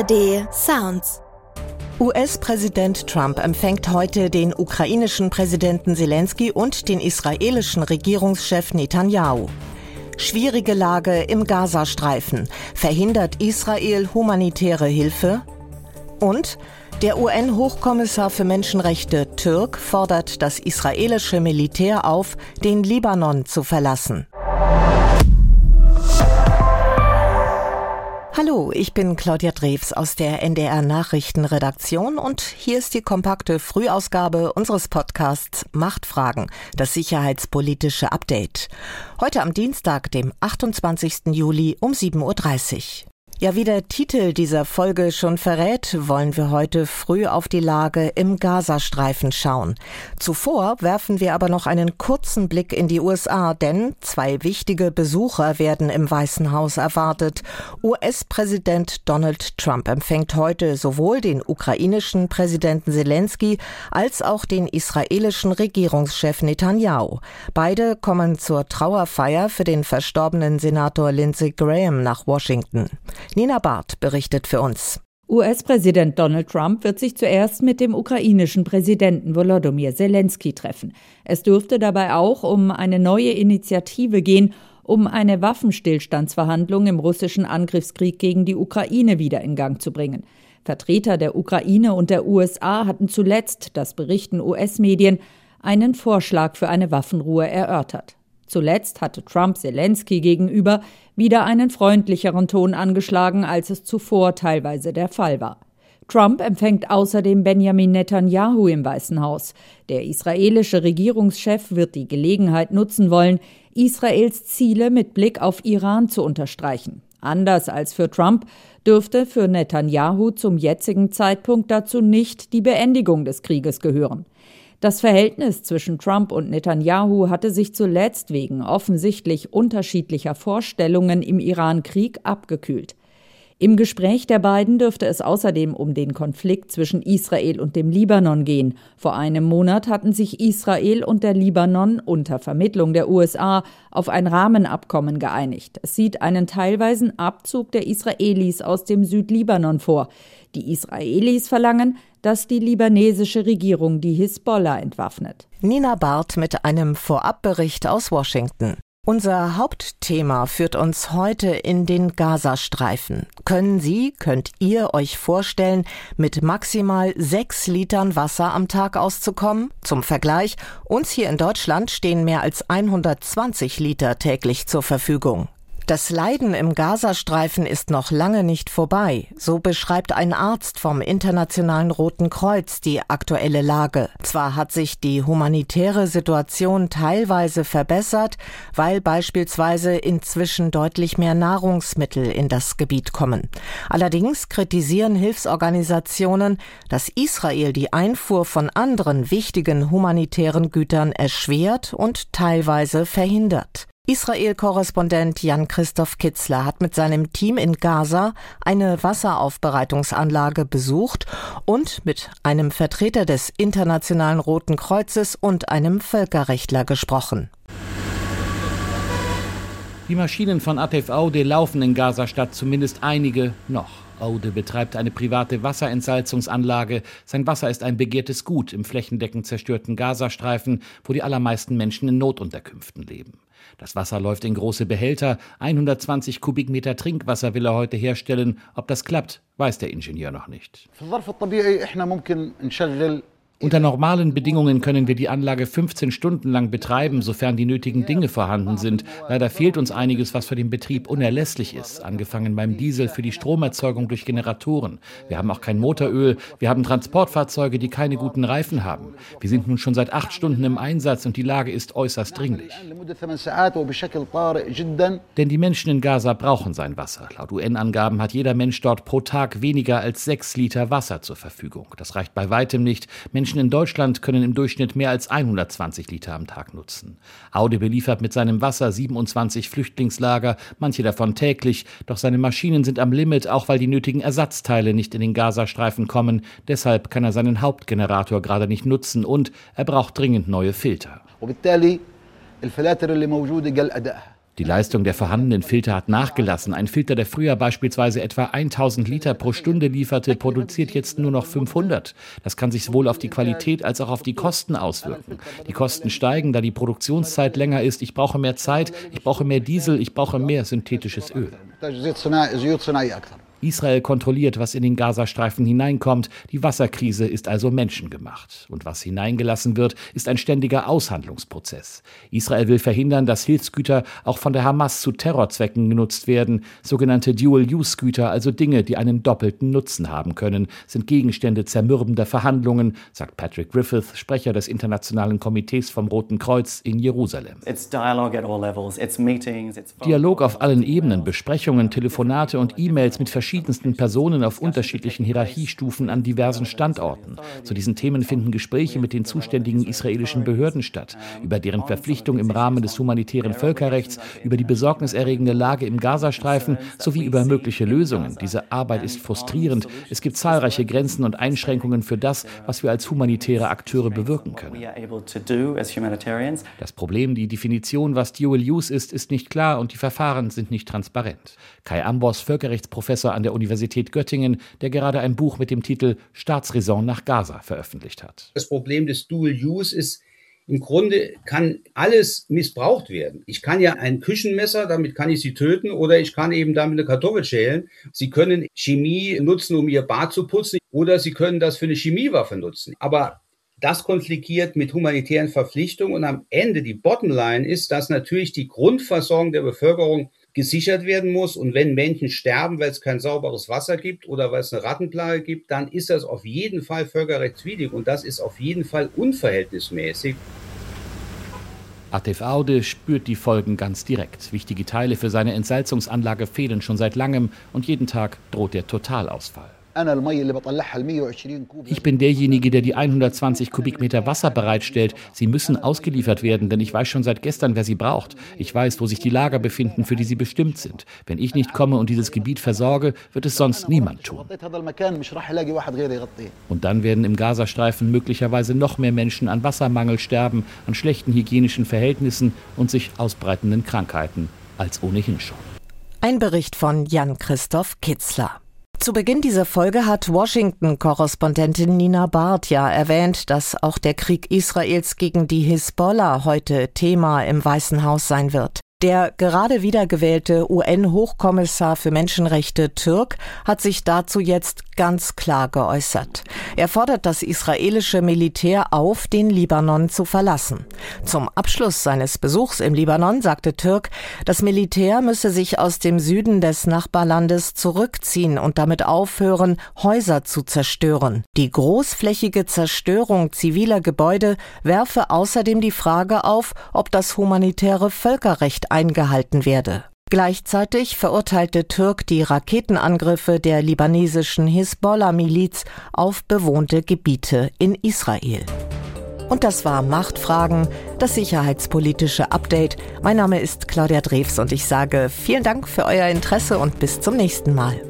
ARD Sounds. US-Präsident Trump empfängt heute den ukrainischen Präsidenten Selensky und den israelischen Regierungschef Netanyahu. Schwierige Lage im Gazastreifen. Verhindert Israel humanitäre Hilfe? Und der UN-Hochkommissar für Menschenrechte Türk fordert das israelische Militär auf, den Libanon zu verlassen. Hallo, ich bin Claudia Drews aus der NDR-Nachrichtenredaktion und hier ist die kompakte Frühausgabe unseres Podcasts Machtfragen, das sicherheitspolitische Update. Heute am Dienstag, dem 28. Juli um 7.30 Uhr. Ja, wie der Titel dieser Folge schon verrät, wollen wir heute früh auf die Lage im Gazastreifen schauen. Zuvor werfen wir aber noch einen kurzen Blick in die USA, denn 2 wichtige Besucher werden im Weißen Haus erwartet. US-Präsident Donald Trump empfängt heute sowohl den ukrainischen Präsidenten Selensky als auch den israelischen Regierungschef Netanyahu. Beide kommen zur Trauerfeier für den verstorbenen Senator Lindsey Graham nach Washington. Nina Barth berichtet für uns. US-Präsident Donald Trump wird sich zuerst mit dem ukrainischen Präsidenten Volodymyr Selensky treffen. Es dürfte dabei auch um eine neue Initiative gehen, um eine Waffenstillstandsverhandlung im russischen Angriffskrieg gegen die Ukraine wieder in Gang zu bringen. Vertreter der Ukraine und der USA hatten zuletzt, das berichten US-Medien, einen Vorschlag für eine Waffenruhe erörtert. Zuletzt hatte Trump Selensky gegenüber wieder einen freundlicheren Ton angeschlagen, als es zuvor teilweise der Fall war. Trump empfängt außerdem Benjamin Netanyahu im Weißen Haus. Der israelische Regierungschef wird die Gelegenheit nutzen wollen, Israels Ziele mit Blick auf Iran zu unterstreichen. Anders als für Trump dürfte für Netanyahu zum jetzigen Zeitpunkt dazu nicht die Beendigung des Krieges gehören. Das Verhältnis zwischen Trump und Netanyahu hatte sich zuletzt wegen offensichtlich unterschiedlicher Vorstellungen im Iran-Krieg abgekühlt. Im Gespräch der beiden dürfte es außerdem um den Konflikt zwischen Israel und dem Libanon gehen. Vor einem Monat hatten sich Israel und der Libanon unter Vermittlung der USA auf ein Rahmenabkommen geeinigt. Es sieht einen teilweisen Abzug der Israelis aus dem Südlibanon vor. Die Israelis verlangen, dass die libanesische Regierung die Hisbollah entwaffnet. Nina Barth mit einem Vorabbericht aus Washington. Unser Hauptthema führt uns heute in den Gazastreifen. Könnt ihr euch vorstellen, mit maximal 6 Litern Wasser am Tag auszukommen? Zum Vergleich, uns hier in Deutschland stehen mehr als 120 Liter täglich zur Verfügung. Das Leiden im Gazastreifen ist noch lange nicht vorbei. So beschreibt ein Arzt vom Internationalen Roten Kreuz die aktuelle Lage. Zwar hat sich die humanitäre Situation teilweise verbessert, weil beispielsweise inzwischen deutlich mehr Nahrungsmittel in das Gebiet kommen. Allerdings kritisieren Hilfsorganisationen, dass Israel die Einfuhr von anderen wichtigen humanitären Gütern erschwert und teilweise verhindert. Israel-Korrespondent Jan-Christoph Kitzler hat mit seinem Team in Gaza eine Wasseraufbereitungsanlage besucht und mit einem Vertreter des Internationalen Roten Kreuzes und einem Völkerrechtler gesprochen. Die Maschinen von Atif Aude laufen in Gazastadt, zumindest einige noch. Aude betreibt eine private Wasserentsalzungsanlage. Sein Wasser ist ein begehrtes Gut im flächendeckend zerstörten Gazastreifen, wo die allermeisten Menschen in Notunterkünften leben. Das Wasser läuft in große Behälter. 120 Kubikmeter Trinkwasser will er heute herstellen. Ob das klappt, weiß der Ingenieur noch nicht. Unter normalen Bedingungen können wir die Anlage 15 Stunden lang betreiben, sofern die nötigen Dinge vorhanden sind. Leider fehlt uns einiges, was für den Betrieb unerlässlich ist, angefangen beim Diesel für die Stromerzeugung durch Generatoren. Wir haben auch kein Motoröl, wir haben Transportfahrzeuge, die keine guten Reifen haben. Wir sind nun schon seit 8 Stunden im Einsatz und die Lage ist äußerst dringlich. Denn die Menschen in Gaza brauchen sein Wasser. Laut UN-Angaben hat jeder Mensch dort pro Tag weniger als 6 Liter Wasser zur Verfügung. Das reicht bei weitem nicht. Menschen in Deutschland können im Durchschnitt mehr als 120 Liter am Tag nutzen. Aude beliefert mit seinem Wasser 27 Flüchtlingslager, manche davon täglich. Doch seine Maschinen sind am Limit, auch weil die nötigen Ersatzteile nicht in den Gazastreifen kommen. Deshalb kann er seinen Hauptgenerator gerade nicht nutzen und er braucht dringend neue Filter. Die Leistung der vorhandenen Filter hat nachgelassen. Ein Filter, der früher beispielsweise etwa 1000 Liter pro Stunde lieferte, produziert jetzt nur noch 500. Das kann sich sowohl auf die Qualität als auch auf die Kosten auswirken. Die Kosten steigen, da die Produktionszeit länger ist. Ich brauche mehr Zeit, ich brauche mehr Diesel, ich brauche mehr synthetisches Öl. Israel kontrolliert, was in den Gazastreifen hineinkommt. Die Wasserkrise ist also menschengemacht. Und was hineingelassen wird, ist ein ständiger Aushandlungsprozess. Israel will verhindern, dass Hilfsgüter auch von der Hamas zu Terrorzwecken genutzt werden. Sogenannte Dual-Use-Güter, also Dinge, die einen doppelten Nutzen haben können, sind Gegenstände zermürbender Verhandlungen, sagt Patrick Griffith, Sprecher des Internationalen Komitees vom Roten Kreuz in Jerusalem. Dialog auf allen Ebenen, Besprechungen, Telefonate und E-Mails mit verschiedensten Personen auf unterschiedlichen Hierarchiestufen an diversen Standorten. Zu diesen Themen finden Gespräche mit den zuständigen israelischen Behörden statt, über deren Verpflichtung im Rahmen des humanitären Völkerrechts, über die besorgniserregende Lage im Gazastreifen sowie über mögliche Lösungen. Diese Arbeit ist frustrierend. Es gibt zahlreiche Grenzen und Einschränkungen für das, was wir als humanitäre Akteure bewirken können. Das Problem, die Definition, was Dual Use ist nicht klar und die Verfahren sind nicht transparent. Kai Ambos, Völkerrechtsprofessor an der Universität Göttingen, der gerade ein Buch mit dem Titel Staatsräson nach Gaza veröffentlicht hat. Das Problem des Dual Use ist, im Grunde kann alles missbraucht werden. Ich kann ja ein Küchenmesser, damit kann ich Sie töten, oder ich kann eben damit eine Kartoffel schälen. Sie können Chemie nutzen, um Ihr Bad zu putzen, oder Sie können das für eine Chemiewaffe nutzen. Aber das konfliktiert mit humanitären Verpflichtungen und am Ende die Bottomline ist, dass natürlich die Grundversorgung der Bevölkerung gesichert werden muss. Und wenn Menschen sterben, weil es kein sauberes Wasser gibt oder weil es eine Rattenplage gibt, dann ist das auf jeden Fall völkerrechtswidrig und das ist auf jeden Fall unverhältnismäßig. Atif Aude spürt die Folgen ganz direkt. Wichtige Teile für seine Entsalzungsanlage fehlen schon seit langem und jeden Tag droht der Totalausfall. Ich bin derjenige, der die 120 Kubikmeter Wasser bereitstellt. Sie müssen ausgeliefert werden, denn ich weiß schon seit gestern, wer sie braucht. Ich weiß, wo sich die Lager befinden, für die sie bestimmt sind. Wenn ich nicht komme und dieses Gebiet versorge, wird es sonst niemand tun. Und dann werden im Gazastreifen möglicherweise noch mehr Menschen an Wassermangel sterben, an schlechten hygienischen Verhältnissen und sich ausbreitenden Krankheiten als ohnehin schon. Ein Bericht von Jan-Christoph Kitzler. Zu Beginn dieser Folge hat Washington-Korrespondentin Nina Barth ja erwähnt, dass auch der Krieg Israels gegen die Hisbollah heute Thema im Weißen Haus sein wird. Der gerade wiedergewählte UN-Hochkommissar für Menschenrechte Türk hat sich dazu jetzt ganz klar geäußert. Er fordert das israelische Militär auf, den Libanon zu verlassen. Zum Abschluss seines Besuchs im Libanon sagte Türk, das Militär müsse sich aus dem Süden des Nachbarlandes zurückziehen und damit aufhören, Häuser zu zerstören. Die großflächige Zerstörung ziviler Gebäude werfe außerdem die Frage auf, ob das humanitäre Völkerrecht eingehalten werde. Gleichzeitig verurteilte Türk die Raketenangriffe der libanesischen Hisbollah-Miliz auf bewohnte Gebiete in Israel. Und das war Machtfragen, das sicherheitspolitische Update. Mein Name ist Claudia Drews und ich sage vielen Dank für euer Interesse und bis zum nächsten Mal.